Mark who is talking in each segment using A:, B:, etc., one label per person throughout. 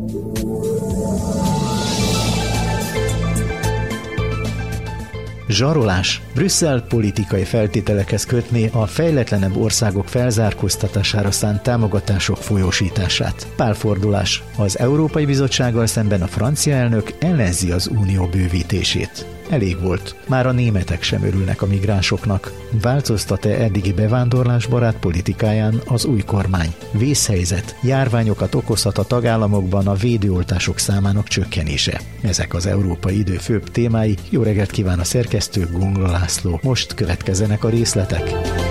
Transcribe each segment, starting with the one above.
A: Zsarolás. Brüsszel politikai feltételekhez kötné a fejletlenebb országok felzárkóztatására szánt támogatások folyósítását. Pálfordulás. Az Európai Bizottsággal szemben a francia elnök ellenzi az unió bővítését. Elég volt. Már a németek sem örülnek a migránsoknak. Változtat-e eddigi bevándorlásbarát politikáján az új kormány? Vészhelyzet. Járványokat okozhat a tagállamokban a védőoltások számának csökkenése. Ezek az európai idő főbb témái. Jó reggelt kíván a szerkesztő, Gongla László. Most következzenek a részletek.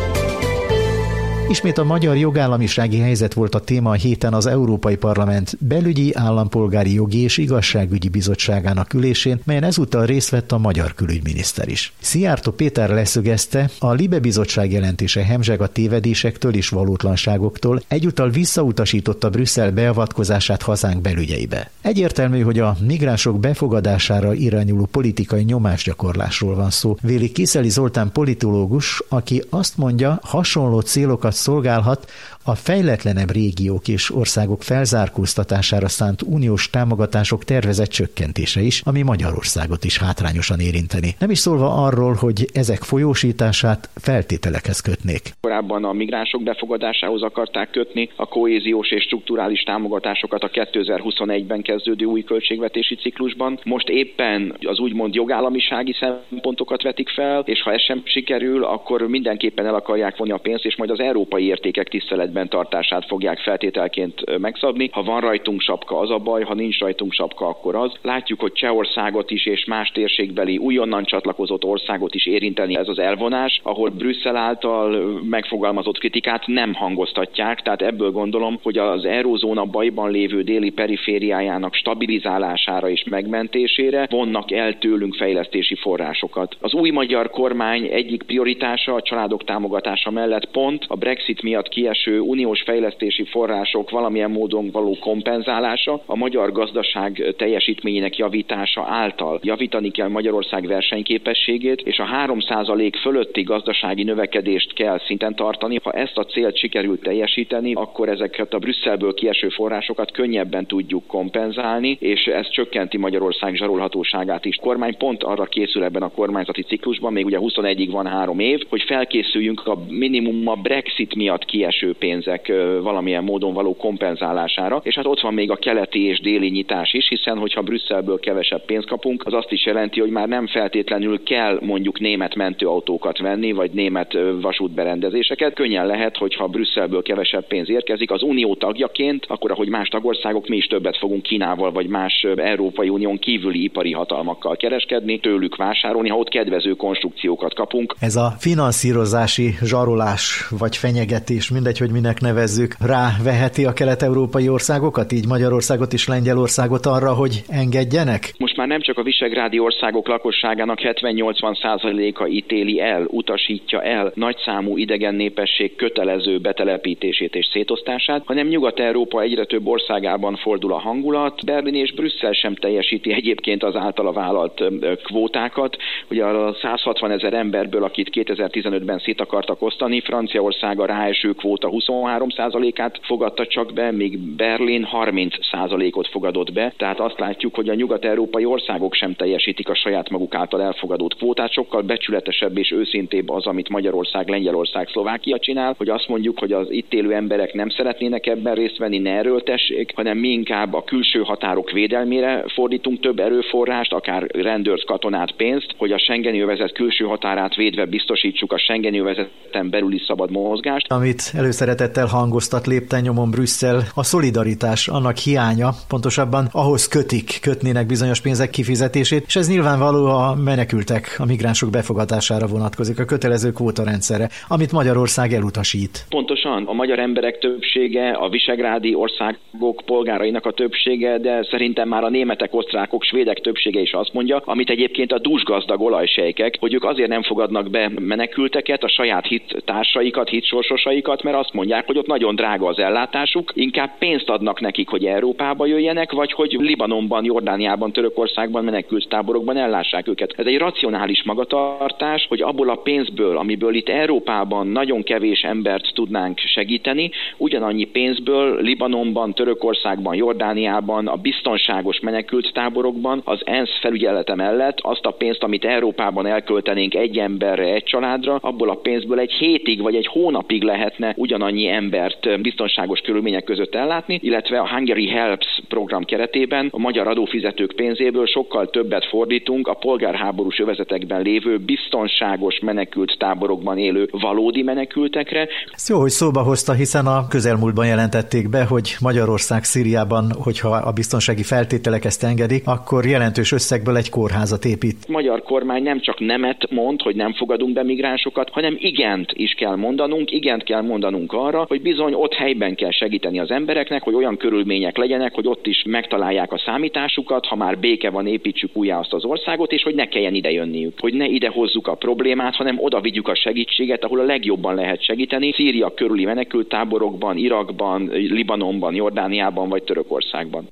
A: Ismét a magyar jogállamisági helyzet volt a téma a héten az Európai Parlament belügyi, állampolgári jogi és igazságügyi bizottságának ülésén, melyen ezúttal részt vett a magyar külügyminiszter is. Szijjártó Péter leszögezte, a Libe bizottság jelentése hemzseg a tévedésektől és valótlanságoktól, egyúttal visszautasította Brüsszel beavatkozását hazánk belügyeibe. Egyértelmű, hogy a migránsok befogadására irányuló politikai nyomásgyakorlásról van szó, véli Kiszeli Zoltán politológus, aki azt mondja, hasonló célokat szolgálhat a fejletlenebb régiók és országok felzárkóztatására szánt uniós támogatások tervezett csökkentése is, ami Magyarországot is hátrányosan érinteni. Nem is szólva arról, hogy ezek folyósítását feltételekhez kötnék.
B: Korábban a migránsok befogadásához akarták kötni a kohéziós és strukturális támogatásokat a 2021-ben kezdődő új költségvetési ciklusban. Most éppen az úgymond jogállamisági szempontokat vetik fel, és ha ez sem sikerül, akkor mindenképpen el akarják vonni a pénzt, és majd az európai értékek tiszteletben tartását fogják feltételként megszabni. Ha van rajtunk sapka, az a baj, ha nincs rajtunk sapka, akkor az. Látjuk, hogy Csehországot is és más térségbeli újonnan csatlakozott országot is érinteni ez az elvonás, ahol Brüsszel által megfogalmazott kritikát nem hangoztatják, tehát ebből gondolom, hogy az eurózóna bajban lévő déli perifériájának stabilizálására és megmentésére vonnak el tőlünk fejlesztési forrásokat. Az új magyar kormány egyik prioritása a családok támogatása mellett pont a Brexit miatt kieső uniós fejlesztési források valamilyen módon való kompenzálása, a magyar gazdaság teljesítményének javítása által. Javítani kell Magyarország versenyképességét, és a 3% fölötti gazdasági növekedést kell szinten tartani. Ha ezt a célt sikerül teljesíteni, akkor ezeket a Brüsszelből kieső forrásokat könnyebben tudjuk kompenzálni, és ez csökkenti Magyarország zsarolhatóságát is. A kormány pont arra készül ebben a kormányzati ciklusban, még ugye 21-ig van 3 év, hogy felkészüljünk a minimum a Brexit miatt kieső pénzek valamilyen módon való kompenzálására, és hát ott van még a keleti és déli nyitás is, hiszen hogyha Brüsszelből kevesebb pénzt kapunk, az azt is jelenti, hogy már nem feltétlenül kell mondjuk német mentőautókat venni, vagy német vasútberendezéseket. Könnyen lehet, hogyha Brüsszelből kevesebb pénz érkezik, az unió tagjaként, akkor ahogy más tagországok, mi is többet fogunk Kínával, vagy más Európai Unión kívüli ipari hatalmakkal kereskedni, tőlük vásárolni, ha ott kedvező konstrukciókat kapunk.
A: Ez a finanszírozási zsarolás vagy fenyegetés, mindegy, hogy minek nevezzük, ráveheti a kelet-európai országokat, így Magyarországot és Lengyelországot arra, hogy engedjenek?
B: Most már nem csak a visegrádi országok lakosságának 70-80%-a ítéli el, utasítja el nagyszámú idegen népesség kötelező betelepítését és szétosztását, hanem Nyugat-Európa egyre több országában fordul a hangulat. Berlin és Brüsszel sem teljesíti egyébként az általa vállalt kvótákat. Ugye a 160 000 emberből, akit 2015-ben szét akartak osztani, Franciaország a ráeső kvóta 23%-át fogadta csak be, míg Berlin 30%-ot fogadott be. Tehát azt látjuk, hogy a nyugat-európai országok sem teljesítik a saját maguk által elfogadott kvótát. Sokkal becsületesebb és őszintébb az, amit Magyarország, Lengyelország, Szlovákia csinál, hogy azt mondjuk, hogy az itt élő emberek nem szeretnének ebben részt venni, ne erőltessék, hanem mi inkább a külső határok védelmére fordítunk több erőforrást, akár rendőrt, katonát, pénzt, hogy a Schengeni övezet külső határát védve biztosítsuk a Schengeni övezeten belüli szabad mozgást.
A: Amit előszeretettel hangoztat lépten nyomon Brüsszel, a szolidaritás, annak hiánya, pontosabban ahhoz kötnének bizonyos pénzek kifizetését, és ez nyilvánvaló a menekültek, a migránsok befogadására vonatkozik, a kötelező kvótarendszerre, amit Magyarország elutasít.
B: Pontosan, a magyar emberek többsége, a visegrádi országok polgárainak a többsége, de szerintem már a németek, osztrákok, svédek többsége is azt mondja, amit egyébként a dúsgazdag olajsejkek, hogy ők azért nem fogadnak be menekülteket, a saját hittársaikat, hitsorsosaikat, mert azt mondják, mondják, hogy ott nagyon drága az ellátásuk, inkább pénzt adnak nekik, hogy Európába jöjjenek, vagy hogy Libanonban, Jordániában, Törökországban, menekülttáborokban ellássák őket. Ez egy racionális magatartás, hogy abból a pénzből, amiből itt Európában nagyon kevés embert tudnánk segíteni, ugyanannyi pénzből Libanonban, Törökországban, Jordániában, a biztonságos menekülttáborokban az ENSZ felügyelete mellett azt a pénzt, amit Európában elköltenénk egy emberre, egy családra, abból a pénzből egy hétig vagy egy hónapig lehetne ugyanannyi embert biztonságos körülmények között ellátni, illetve a Hungary Helps program keretében a magyar adófizetők pénzéből sokkal többet fordítunk a polgárháborús övezetekben lévő biztonságos menekülttáborokban élő valódi menekültekre.
A: Ez jó, hogy szóba hozta, hiszen a közelmúltban jelentették be, hogy Magyarország Szíriában, hogyha a biztonsági feltételek ezt engedik, akkor jelentős összegből egy kórházat épít.
B: A magyar kormány nem csak nemet mond, hogy nem fogadunk be migránsokat, hanem igent is kell mondanunk arra, hogy bizony ott helyben kell segíteni az embereknek, hogy olyan körülmények legyenek, hogy ott is megtalálják a számításukat, ha már béke van, építsük újjá azt az országot, és hogy ne kelljen ide jönniük. Hogy ne ide hozzuk a problémát, hanem oda vigyük a segítséget, ahol a legjobban lehet segíteni, Szíria körüli menekülttáborokban, Irakban, Libanonban, Jordániában vagy Törökországban.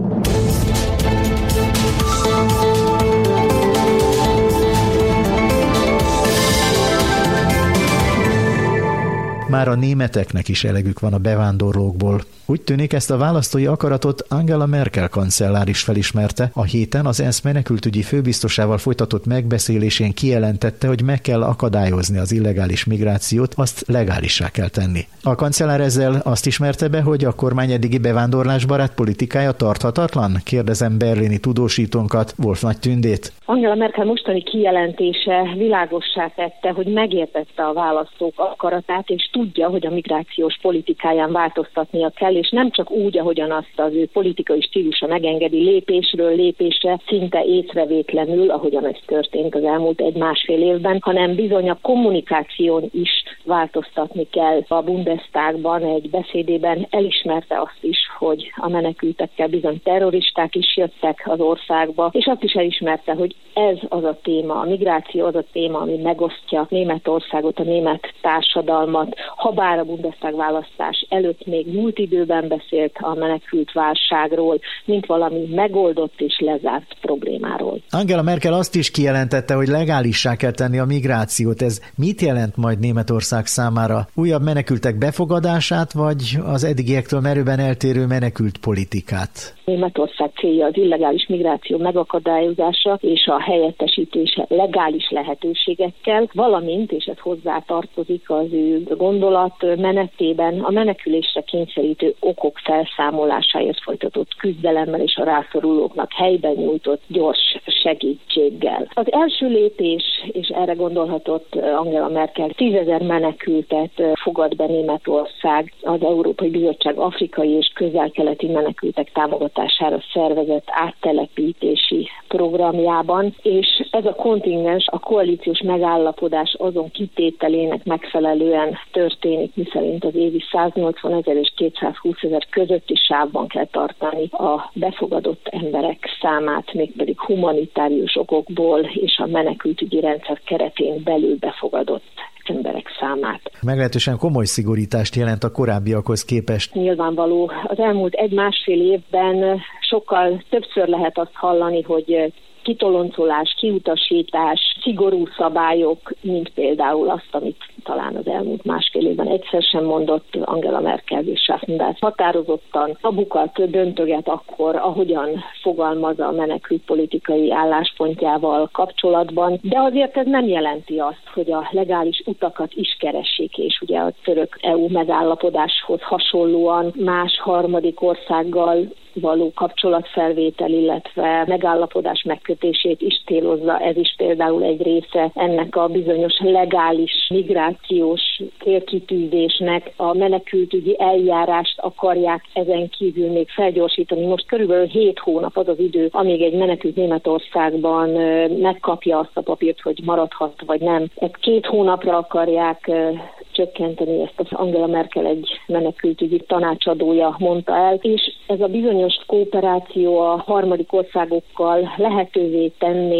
A: Már a németeknek is elegük van a bevándorlókból. Úgy tűnik, ezt a választói akaratot Angela Merkel kancellár is felismerte. A héten az ENSZ menekültügyi főbiztosával folytatott megbeszélésén kijelentette, hogy meg kell akadályozni az illegális migrációt, azt legálissá kell tenni. A kancellár ezzel azt ismerte be, hogy a kormány eddigi bevándorlásbarát politikája tarthatatlan? Kérdezem berlini tudósítónkat, Wolf Nagy Tündét.
C: Angela Merkel mostani kijelentése világossá tette, hogy megértette a választók akaratát, és tudja, hogy a migrációs politikáján változtatnia kell, és nem csak úgy, ahogyan azt az ő politikai stílusa megengedi lépésről lépésre, szinte észrevétlenül, ahogyan ez történt az elmúlt 1-1,5 évben, hanem bizony a kommunikáción is változtatni kell. A Bundestagban egy beszédében elismerte azt is, hogy a menekültekkel bizony terroristák is jöttek az országba, és azt is elismerte, hogy ez az a téma, a migráció az a téma, ami megosztja Németországot, a német társadalmat, habár a Bundestag választás előtt még múlt időben beszélt a menekült válságról, mint valami megoldott és lezárt problémáról.
A: Angela Merkel azt is kijelentette, hogy legálissá kell tenni a migrációt. Ez mit jelent majd Németország számára? Újabb menekültek befogadását, vagy az eddigiektől merőben eltérő menekült politikát?
C: Németország célja az illegális migráció megakadályozása és a helyettesítése legális lehetőségekkel, valamint, és ez hozzá tartozik az ő gondolat menetében, a menekülésre kényszerítő okok felszámolásáért folytatott küzdelemmel és a rászorulóknak helyben nyújtott gyors segítséggel. Az első lépés, és erre gondolhatott Angela Merkel, 10 000 menekültet fogad be Németország az Európai Bizottság afrikai és közel-keleti menekültek támogatására szervezett áttelepítési programjában, és ez a kontingens a koalíciós megállapodás azon kitételének megfelelően történik, miszerint az évi 180 000 és 220 000 közötti sávban kell tartani a befogadott emberek számát, mégpedig humanitárius okokból és a menekültügyi rendszer keretén belül befogadott emberek számát.
A: Meglehetősen komoly szigorítást jelent a korábbiakhoz képest.
C: Nyilvánvaló, az elmúlt 1,5 évben sokkal többször lehet azt hallani, hogy kitoloncolás, kiutasítás, szigorú szabályok, mint például azt, amit talán az elmúlt 1,5 évben egyszer sem mondott Angela Merkel és Schaffenberg. Határozottan tabukat döntöget akkor, ahogyan fogalmaz a menekültpolitikai álláspontjával kapcsolatban, de azért ez nem jelenti azt, hogy a legális utakat is keressék, és ugye a török EU megállapodáshoz hasonlóan más harmadik országgal való kapcsolatfelvétel, illetve megállapodás megkötését is célozza. Ez is például egy része ennek a bizonyos legális migrációs célkitűzésnek. A menekültügyi eljárást akarják ezen kívül még felgyorsítani. Most körülbelül 7 hónap az az idő, amíg egy menekült Németországban megkapja azt a papírt, hogy maradhat vagy nem. Ezt 2 hónapra akarják csökkenteni, ezt az Angela Merkel egy menekültügyi tanácsadója mondta el, és ez a bizonyos kooperáció a harmadik országokkal lehetővé tenné azt,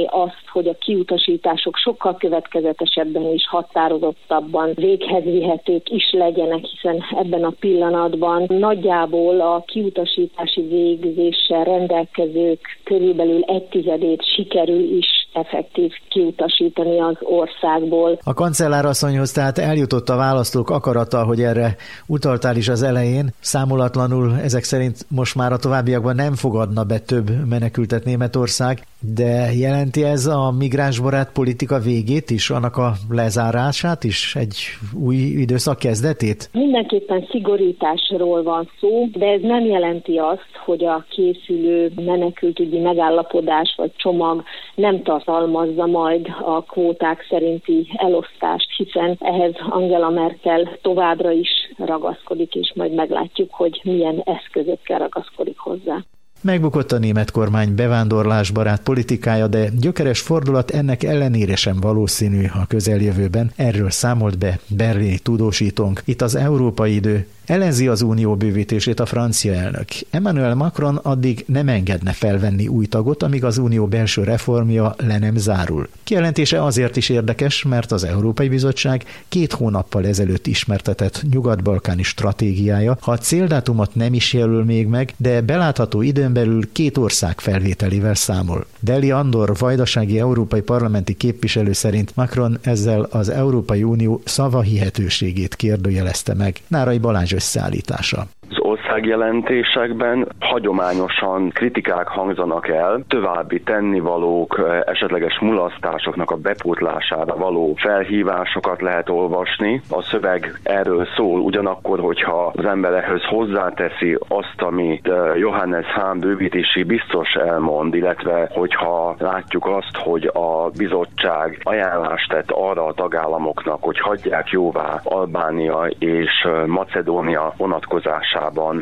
C: hogy a kiutasítások sokkal következetesebben és határozottabban véghez vihetők is legyenek, hiszen ebben a pillanatban nagyjából a kiutasítási végzéssel rendelkezők körülbelül 1/10 sikerül is effektív kiutasítani az országból.
A: A kancellárasszonyhoz tehát eljutott a választók akarata, hogy erre utaltál is az elején. Számolatlanul ezek szerint most már a továbbiakban nem fogadna be több menekültet Németország, de jelenti ez a migránsbarát politika végét is, annak a lezárását is, egy új időszak kezdetét?
C: Mindenképpen szigorításról van szó, de ez nem jelenti azt, hogy a készülő menekültügyi megállapodás vagy csomag nem tartalmazza majd a kvóták szerinti elosztást, hiszen ehhez Angela Merkel továbbra is ragaszkodik, és majd meglátjuk, hogy milyen eszközökkel ragaszkodik hozzá.
A: Megbukott a német kormány bevándorlásbarát politikája, de gyökeres fordulat ennek ellenére sem valószínű a közeljövőben. Erről számolt be berlini tudósítónk. Itt az európai idő. Ellenzi az unió bővítését a francia elnök. Emmanuel Macron addig nem engedne felvenni új tagot, amíg az unió belső reformja le nem zárul. Kijelentése azért is érdekes, mert az Európai Bizottság 2 hónappal ezelőtt ismertetett nyugat-balkáni stratégiája, ha a céldátumot nem is jelöl még meg, de belátható időn belül 2 ország felvételével számol. Deli Andor vajdasági európai parlamenti képviselő szerint Macron ezzel az Európai Unió szavahihetőségét kérdőjelezte meg. Nárai Balázs összeállítása.
D: Az országjelentésekben hagyományosan kritikák hangzanak el, további tennivalók, esetleges mulasztásoknak a bepótlására való felhívásokat lehet olvasni. A szöveg erről szól, ugyanakkor, hogyha az ember ehhez hozzáteszi azt, amit Johannes Hahn bővítési biztos elmond, illetve hogyha látjuk azt, hogy a bizottság ajánlást tett arra a tagállamoknak, hogy hagyják jóvá Albánia és Macedónia vonatkozásában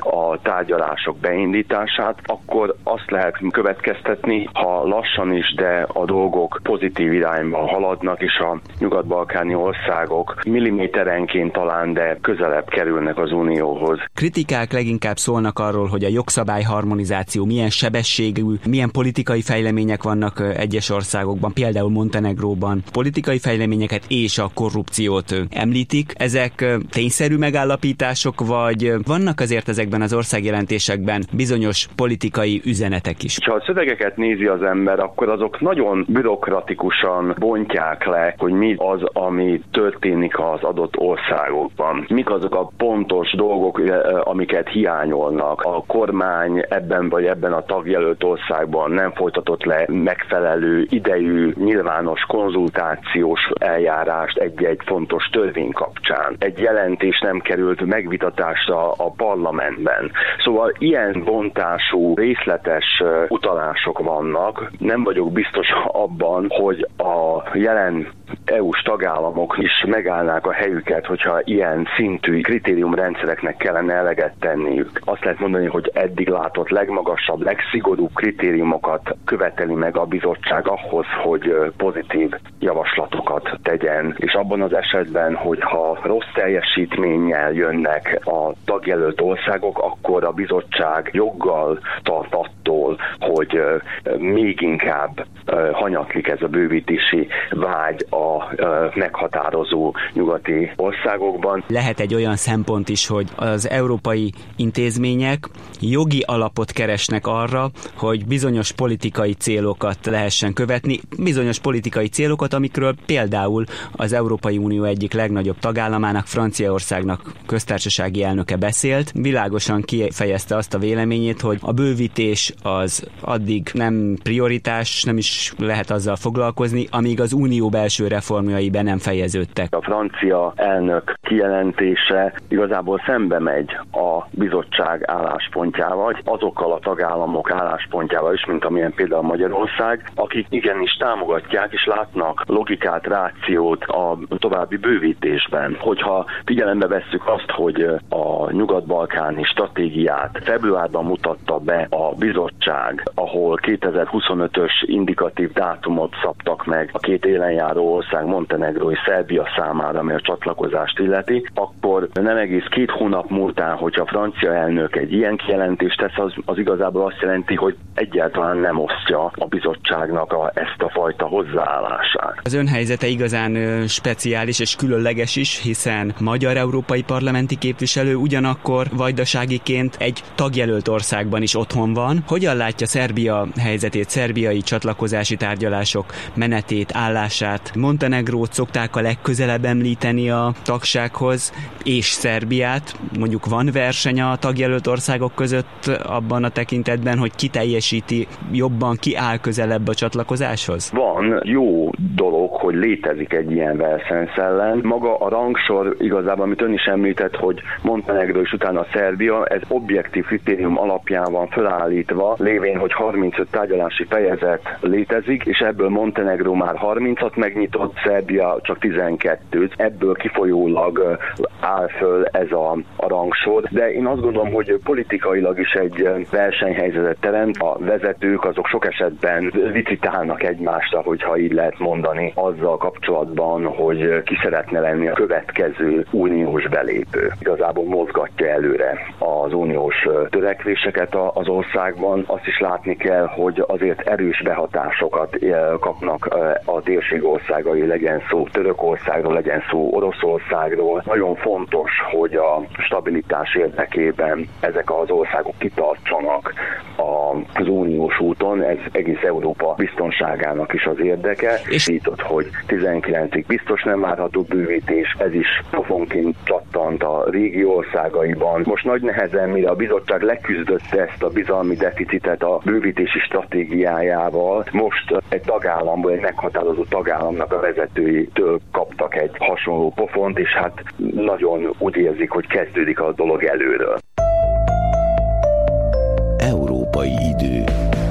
D: a tárgyalások beindítását, akkor azt lehet következtetni, ha lassan is, de a dolgok pozitív irányba haladnak, és a nyugat-balkáni országok milliméterenként talán, de közelebb kerülnek az unióhoz.
E: Kritikák leginkább szólnak arról, hogy a jogszabályharmonizáció milyen sebességű, milyen politikai fejlemények vannak egyes országokban, például Montenegróban. Politikai fejleményeket és a korrupciót említik. Ezek tényszerű megállapítások, vagy vannak azért ezekben az országjelentésekben bizonyos politikai üzenetek is?
D: Ha a szövegeket nézi az ember, akkor azok nagyon bürokratikusan bontják le, hogy mi az, ami történik az adott országokban. Mik azok a pontos dolgok, amiket hiányolnak. A kormány ebben a tagjelölt országban nem folytatott le megfelelő idejű nyilvános konzultációs eljárást egy fontos törvény kapcsán. Egy jelentés nem került megvitatásra a parlamentben. Szóval ilyen bontású, részletes utalások vannak. Nem vagyok biztos abban, hogy a jelen EU-s tagállamok is megállnák a helyüket, hogyha ilyen szintű kritériumrendszereknek kellene eleget tenniük. Azt lehet mondani, hogy eddig látott legmagasabb, legszigorúbb kritériumokat követeli meg a bizottság ahhoz, hogy pozitív javaslatokat tegyen. És abban az esetben, hogyha rossz teljesítménnyel jönnek a tagjelölt országok, akkor a bizottság joggal tart attól, hogy még inkább hanyatlik ez a bővítési vágy a meghatározó nyugati országokban.
E: Lehet egy olyan szempont is, hogy az európai intézmények jogi alapot keresnek arra, hogy bizonyos politikai célokat lehessen követni, bizonyos politikai célokat, amikről például az Európai Unió egyik legnagyobb tagállamának, Franciaországnak köztársasági elnöke beszélt. Világosan kifejezte azt a véleményét, hogy a bővítés az addig nem prioritás, nem is lehet azzal foglalkozni, amíg az unió belső reformjai be nem fejeződtek.
D: A francia elnök kijelentése igazából szembe megy a bizottság álláspontjával, azokkal a tagállamok álláspontjával is, mint amilyen például Magyarország, akik igenis támogatják és látnak logikát, rációt a további bővítésben. Hogyha figyelembe vesszük azt, hogy a nyugat-balkáni stratégiát februárban mutatta be a bizottság bizottság, ahol 2025-ös indikatív dátumot szabtak meg a két élenjáró ország, Montenegró és Szerbia számára, ami a csatlakozást illeti, akkor nem egész 2 hónap múltán, hogyha a francia elnök egy ilyen kijelentést tesz, az igazából azt jelenti, hogy egyáltalán nem osztja a bizottságnak ezt a fajta hozzáállását.
E: Az ön helyzete igazán speciális és különleges is, hiszen magyar európai parlamenti képviselő, ugyanakkor vajdaságiként egy tagjelölt országban is otthon van. Hogyan látja Szerbia helyzetét, szerbiai csatlakozási tárgyalások menetét, állását? Montenegrót szokták a legközelebb említeni a tagsághoz, és Szerbiát. Mondjuk van verseny a tagjelölt országok között abban a tekintetben, hogy ki teljesíti jobban, ki áll közelebb a csatlakozáshoz?
D: Van jó dolog, hogy létezik egy ilyen versenyszellem. Maga a rangsor igazából, amit ön is említett, hogy Montenegró és utána Szerbia, ez objektív kritérium alapján van felállítva, lévén, hogy 35 tárgyalási fejezet létezik, és ebből Montenegró már 30-at megnyitott, Szerbia csak 12-t. Ebből kifolyólag áll föl ez a rangsor. De én azt gondolom, hogy politikailag is egy versenyhelyzetet teremt. A vezetők azok sok esetben licitálnak egymásra, hogyha így lehet mondani, azzal kapcsolatban, hogy ki szeretne lenni a következő uniós belépő. Igazából mozgatja előre az uniós törekvéseket az országban. Azt is látni kell, hogy azért erős behatásokat kapnak a térség országai, legyen szó Törökországról, legyen szó Oroszországról. Nagyon fontos, hogy a stabilitás érdekében ezek az országok kitartsanak az uniós úton, ez egész Európa biztonságának is az érdeke. És így, hogy 19-ig biztos nem várható bővítés, ez is pofonként csattant a régi országaiban. Most nagy nehezen, mire a bizottság leküzdötte ezt a bizalmi deficitet a bővítési stratégiájával, most egy tagállamból, egy meghatározó tagállamnak a vezetőitől kaptak egy hasonló pofont, és hát nagyon úgy érzik, hogy kezdődik a dolog előről.
F: Európai idő.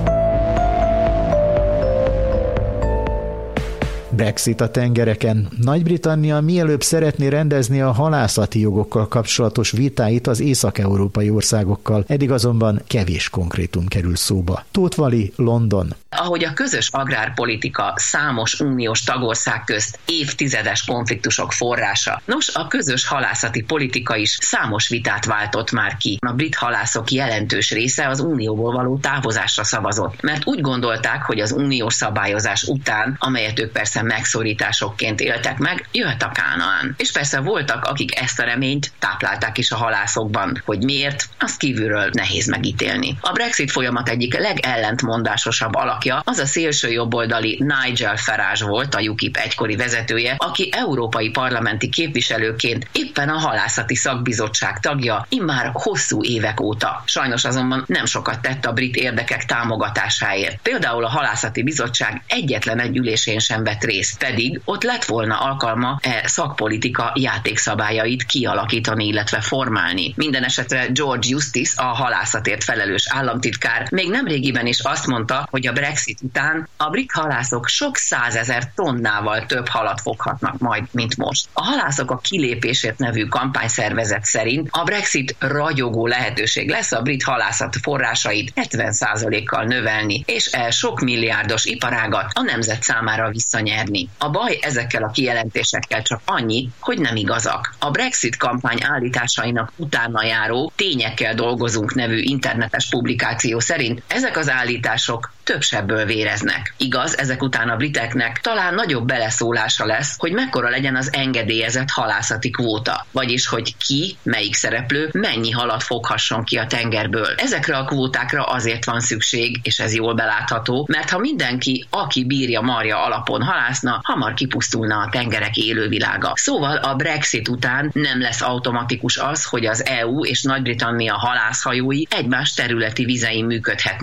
A: Brexit a tengereken. Nagy-Britannia mielőbb szeretné rendezni a halászati jogokkal kapcsolatos vitáit az észak-európai országokkal, eddig azonban kevés konkrétum kerül szóba. Tóth Vali, London.
G: Ahogy a közös agrárpolitika számos uniós tagország közt évtizedes konfliktusok forrása, nos, a közös halászati politika is számos vitát váltott már ki. A brit halászok jelentős része az unióból való távozásra szavazott, mert úgy gondolták, hogy az uniós szabályozás után, amelyet ők persze megszorításokként éltek meg, jöhet a Kánaán. És persze voltak, akik ezt a reményt táplálták is a halászokban, hogy miért, azt kívülről nehéz megítélni. A Brexit folyamat egyik legellentmondásosabb alakja az a szélső jobboldali Nigel Farage volt, a UKIP egykori vezetője, aki európai parlamenti képviselőként éppen a halászati szakbizottság tagja immár hosszú évek óta. Sajnos azonban nem sokat tett a brit érdekek támogatásáért. Például a halászati bizottság egyetlen egy ülésén sem vett részt, pedig ott lett volna alkalma szakpolitika játékszabályait kialakítani, illetve formálni. Minden esetre George Eustice, a halászatért felelős államtitkár még nemrégiben is azt mondta, hogy a Brexit után a brit halászok sok 100 000 tonnával több halat foghatnak majd, mint most. A Halászok a kilépésért nevű kampányszervezet szerint a Brexit ragyogó lehetőség lesz a brit halászat forrásait 70%-kal növelni, és sok milliárdos iparágat a nemzet számára visszanyerni. A baj ezekkel a kijelentésekkel csak annyi, hogy nem igazak. A Brexit kampány állításainak utána járó Tényekkel dolgozunk nevű internetes publikáció szerint ezek az állítások több sebből véreznek. Igaz, ezek után a briteknek talán nagyobb beleszólása lesz, hogy mekkora legyen az engedélyezett halászati kvóta, vagyis hogy ki, melyik szereplő mennyi halat foghasson ki a tengerből. Ezekre a kvótákra azért van szükség, és ez jól belátható, mert ha mindenki, aki bírja marja alapon halászna, hamar kipusztulna a tengerek élővilága. Szóval a Brexit után nem lesz automatikus az, hogy az EU és Nagy-Britannia halászhajói egymás területi vizein működhetnek.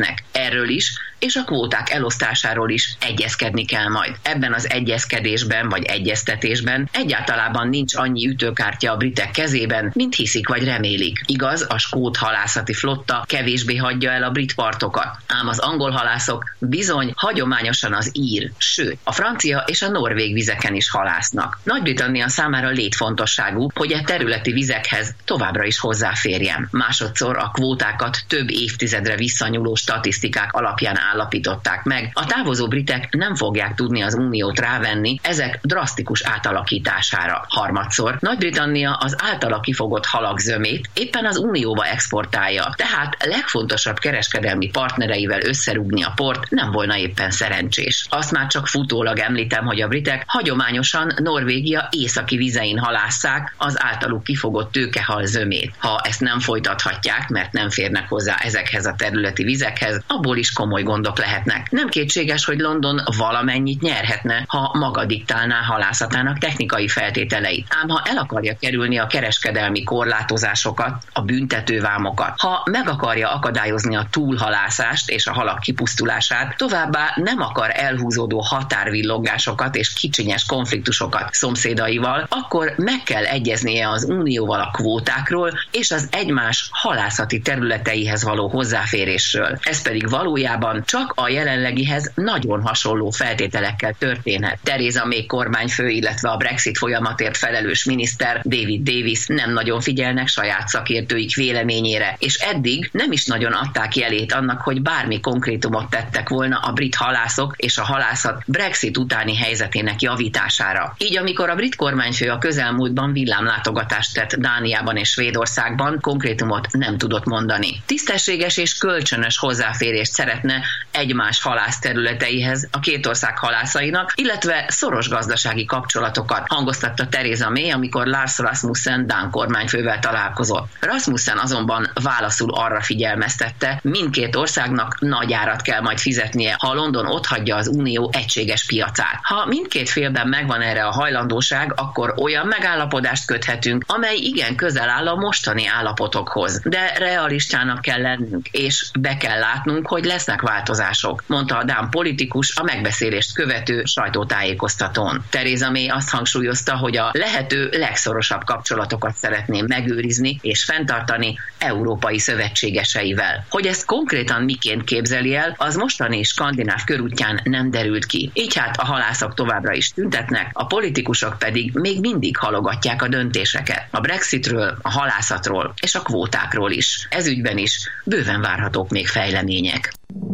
G: Erről is, és a kvóták elosztásáról is egyezkedni kell majd. Ebben az egyezkedésben vagy egyeztetésben egyáltalában nincs annyi ütőkártya a britek kezében, mint hiszik vagy remélik. Igaz, a skót halászati flotta kevésbé hagyja el a brit partokat, ám az angol halászok bizony hagyományosan az ír, sőt, a francia és a norvég vizeken is halásznak. Nagy-Britannia számára létfontosságú, hogy a területi vizekhez továbbra is hozzáférjen. Másodszor a kvótákat több évtizedre visszanyúló statisztikák alapján állapították meg. A távozó britek nem fogják tudni az uniót rávenni ezek drasztikus átalakítására. Harmadszor Nagy-Britannia az általa kifogott halak zömét éppen az unióba exportálja, tehát legfontosabb kereskedelmi partnereivel összerúgni a port nem volna éppen szerencsés. Azt már csak futólag említem, hogy a britek hagyományosan Norvégia északi vizein halásszák az általuk kifogott tőkehal zömét. Ha ezt nem folytathatják, mert nem férnek hozzá ezekhez a területi vizekhez, abból is komoly gondok lehetnek. Nem kétséges, hogy London valamennyit nyerhetne, ha maga diktálná halászatának technikai feltételeit. Ám ha el akarja kerülni a kereskedelmi korlátozásokat, a büntetővámokat, ha meg akarja akadályozni a túlhalászást és a halak kipusztulását, továbbá nem akar elhúzódó határvillogásokat és kicsinyes konfliktusokat szomszédaival, akkor meg kell egyeznie az unióval a kvótákról és az egymás halászati területeihez való hozzáférésről. Ez pedig valójában csak a jelenlegihez nagyon hasonló feltételekkel történhet. Theresa May kormányfő, illetve a Brexit folyamatért felelős miniszter David Davis nem nagyon figyelnek saját szakértőik véleményére, és eddig nem is nagyon adták jelét annak, hogy bármi konkrétumot tettek volna a brit halászok és a halászat Brexit utáni helyzetének javítására. Így amikor a brit kormányfő a közelmúltban villámlátogatást tett Dániában és Svédországban, konkrétumot nem tudott mondani. Tisztességes és kölcsönös hozzáférést szeretne egymás halász területeihez a két ország halászainak, illetve szoros gazdasági kapcsolatokat hangoztatta Theresa May, amikor Lars Rasmussen dán kormányfővel találkozott. Rasmussen azonban válaszul arra figyelmeztette, mindkét országnak nagy árat kell majd fizetnie, ha London otthagyja az unió egységes piacát. Ha mindkét félben megvan erre a hajlandóság, akkor olyan megállapodást köthetünk, amely igen közel áll a mostani állapotokhoz. De realistának kell lennünk, és be kell látnunk, hogy lesznek változások, mondta a dán politikus a megbeszélést követő sajtótájékoztatón. Theresa May azt hangsúlyozta, hogy a lehető legszorosabb kapcsolatokat szeretné megőrizni és fenntartani európai szövetségeseivel. Hogy ezt konkrétan miként képzeli el, az mostani skandináv körútján nem derült ki. Így hát a halászok továbbra is tüntetnek, a politikusok pedig még mindig halogatják a döntéseket. A Brexitről, a halászatról és a kvótákról is. Ez ügyben is bőven várhatók még fejlemények.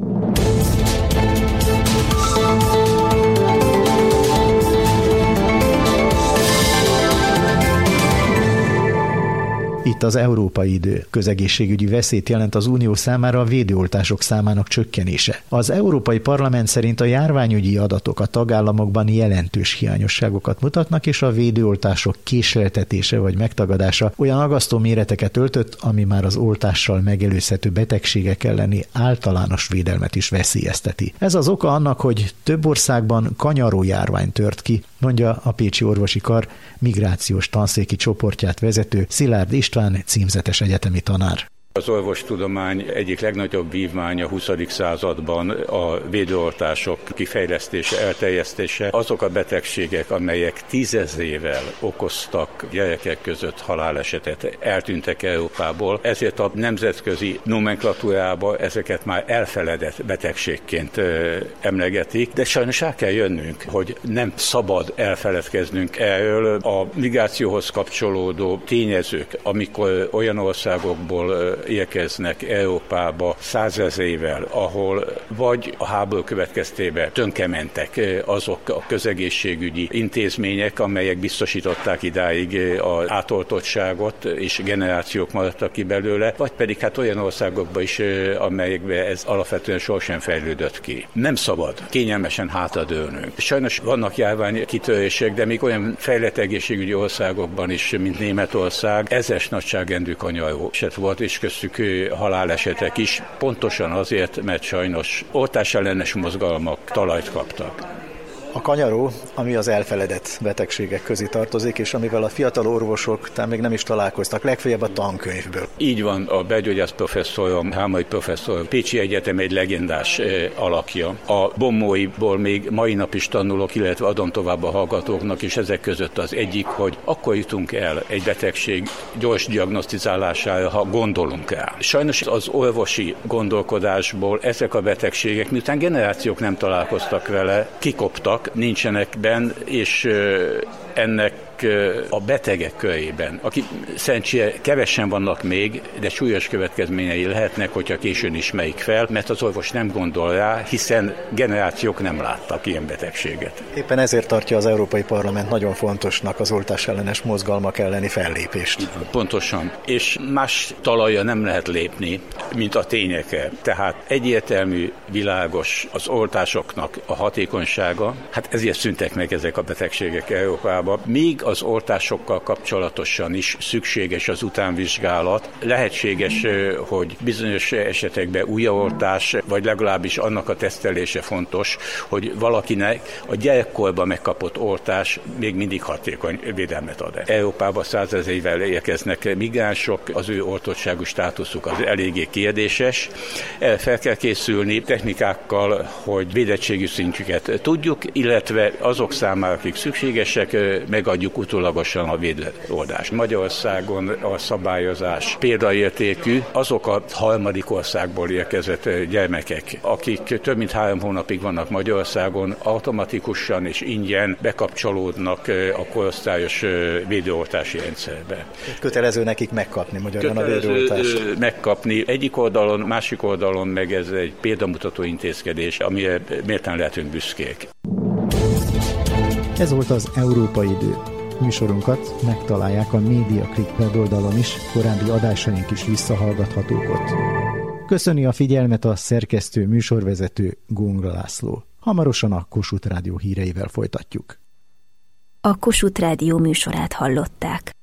A: Itt az európai idő. Közegészségügyi veszélyt jelent az unió számára a védőoltások számának csökkenése. Az Európai Parlament szerint a járványügyi adatok a tagállamokban jelentős hiányosságokat mutatnak, és a védőoltások késleltetése vagy megtagadása olyan aggasztó méreteket öltött, ami már az oltással megelőzhető betegségek elleni általános védelmet is veszélyezteti. Ez az oka annak, hogy több országban kanyaró járvány tört ki, mondja a Pécsi Orvosi Kar migrációs tanszéki csoportját vezető Szilárd István címzetes egyetemi tanár.
H: Az orvostudomány egyik legnagyobb vívmánya a 20. században a védőoltások kifejlesztése, elterjesztése. Azok a betegségek, amelyek 10 évvel okoztak gyerekek között halálesetet, eltűntek Európából, ezért a nemzetközi nomenklatúrába ezeket már elfeledett betegségként emlegetik, de sajnos el kell jönnünk, hogy nem szabad elfeledkeznünk erről. A migrációhoz kapcsolódó tényezők, amikor olyan országokból érkeznek Európába 100 évvel, ahol vagy a háború következtében tönkrementek azok a közegészségügyi intézmények, amelyek biztosították idáig az átoltottságot, és generációk maradtak ki belőle, vagy pedig hát olyan országokban is, amelyekben ez alapvetően sohasem fejlődött ki. Nem szabad kényelmesen hátradőlnünk. Sajnos vannak járványkitörések, de még olyan fejlett egészségügyi országokban is, mint Németország, 1000 nagyságrendű kanyaró eset volt, és köztük halálesetek is, pontosan azért, mert sajnos oltásellenes mozgalmak talajt kaptak.
A: A kanyaró, ami az elfeledett betegségek közé tartozik, és amivel a fiatal orvosok talán még nem is találkoztak, legfeljebb a tankönyvből.
H: Így van, a belgyógyász professzorom, Hámai professzor, Pécsi Egyetem egy legendás alakja. A bombóiból még mai nap is tanulok, illetve adom tovább a hallgatóknak, és ezek között az egyik, hogy akkor jutunk el egy betegség gyors diagnosztizálására, ha gondolunk rá. Sajnos az orvosi gondolkodásból ezek a betegségek, miután generációk nem találkoztak vele, kikoptak, nincsenek benn, és ennek a betegek körében, akik szerencsére kevesen vannak még, de súlyos következményei lehetnek, hogyha későn ismerik fel, mert az orvos nem gondol rá, hiszen generációk nem láttak ilyen betegséget.
A: Éppen ezért tartja az Európai Parlament nagyon fontosnak az oltás ellenes mozgalmak elleni fellépést.
H: Pontosan. És más talajra nem lehet lépni, mint a tényekre. Tehát egyértelmű, világos az oltásoknak a hatékonysága, hát ezért szűntek meg ezek a betegségek Európában. Míg az oltásokkal kapcsolatosan is szükséges az utánvizsgálat. Lehetséges, hogy bizonyos esetekben újraoltás, vagy legalábbis annak a tesztelése fontos, hogy valakinek a gyerekkorban megkapott oltás még mindig hatékony védelmet ad. Európában 100 000 érkeznek migránsok, az ő oltottságú státuszuk az eléggé kérdéses. Fel kell készülni technikákkal, hogy védettségi szintjüket tudjuk, illetve azok számára, akik szükségesek, megadjuk utólagosan a védőoldást. Magyarországon a szabályozás példaértékű, azok a harmadik országból érkezett gyermekek, akik több mint 3 hónapig vannak Magyarországon, automatikusan és ingyen bekapcsolódnak a korosztályos védőoltási rendszerbe.
A: Kötelező nekik megkapni magyarán a védőoltást.
H: Megkapni egyik oldalon, másik oldalon meg ez egy példamutató intézkedés, amire méltán lehetünk büszkék.
A: Ez volt az Európai Idő. Műsorunkat megtalálják a MediaClick weboldalon is, korábbi adásaink is visszahallgathatók ott. Köszöni a figyelmet a szerkesztő műsorvezető Góngra László. Hamarosan a Kossuth Rádió híreivel folytatjuk.
I: A Kossuth Rádió műsorát hallották.